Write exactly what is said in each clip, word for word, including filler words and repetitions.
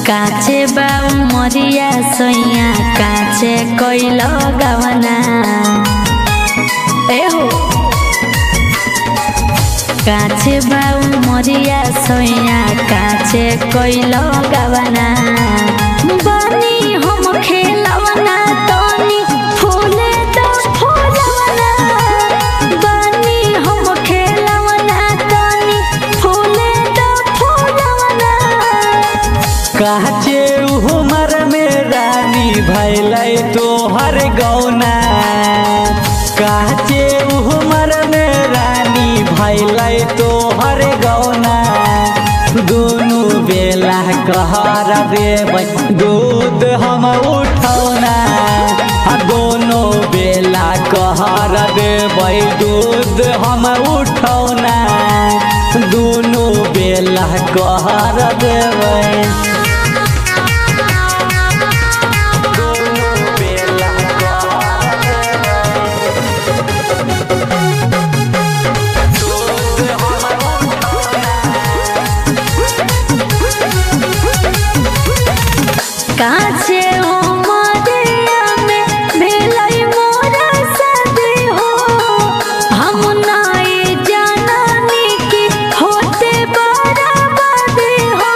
काचे बाऊ मरिया सैया काचे कोइल गवना ए हो काचे बाऊ मरिया सैया काचे कोइल गवना बनी हम खेलवना तनी फूले तो फूलवना बनी हम खेलवना तनी फूले तो फूलवना काचे उमर में रानी भैलै तोहर गौना काचे उमर में रानी भैलै तोहर गौना दोनों बेला कहर देबै दूध हम उठौना दोनों बेला कहर देबै दूध हम उठौना दोनों बेला कहर देबै काचे उमरिया में भेलै मोरा शादी हो हम नाई जाननी की होते बराबरी हो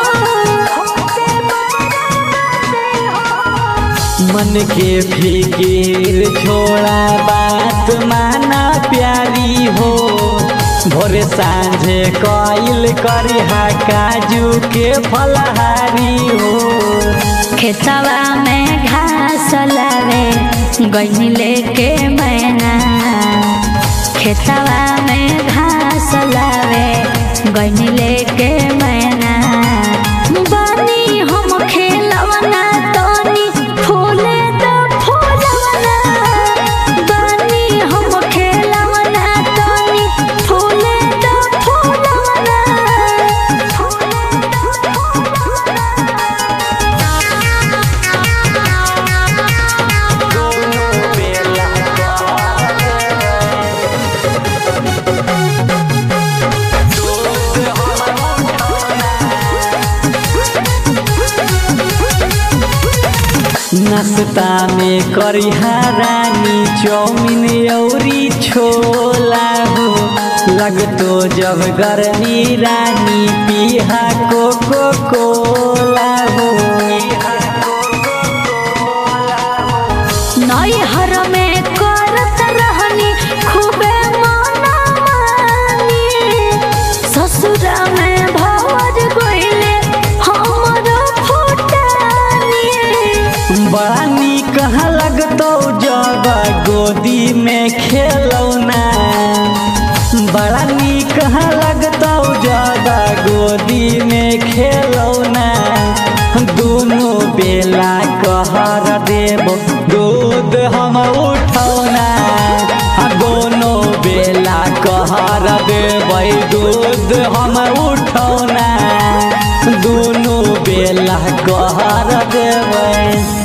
मन के फिकीर छोड़ा बात माना प्यारी हो भोरे सांझे कइल करिहा काजू के फलहारी हो खेतवा में घास लावे गईनी लेके मैना खेतवा में घास लावे गईनी लेके मैना बनी हम खेलवना तनी फूले तो फूलवना बनी हम खेलवना तनी फूले तो फूलवना नाश्ता में करिहा रानी चौमिन औरी छोला हो लगतो जब गर्मी रानी पीहा कोको कोला हो नैहर में करत रहनी खूबे मना मानी ससुरा में भवर गइले हमर फुटानी बड़ा नीक लगतो जब गोदी में खेलौना बड़ा नीक लगतो जब गोदी में खेलौना दोनों बेला कहर देबो दूध हम उठौना दोनों बेला कहर देबै दूध हम उठौना दोनों बेला कहर देबै।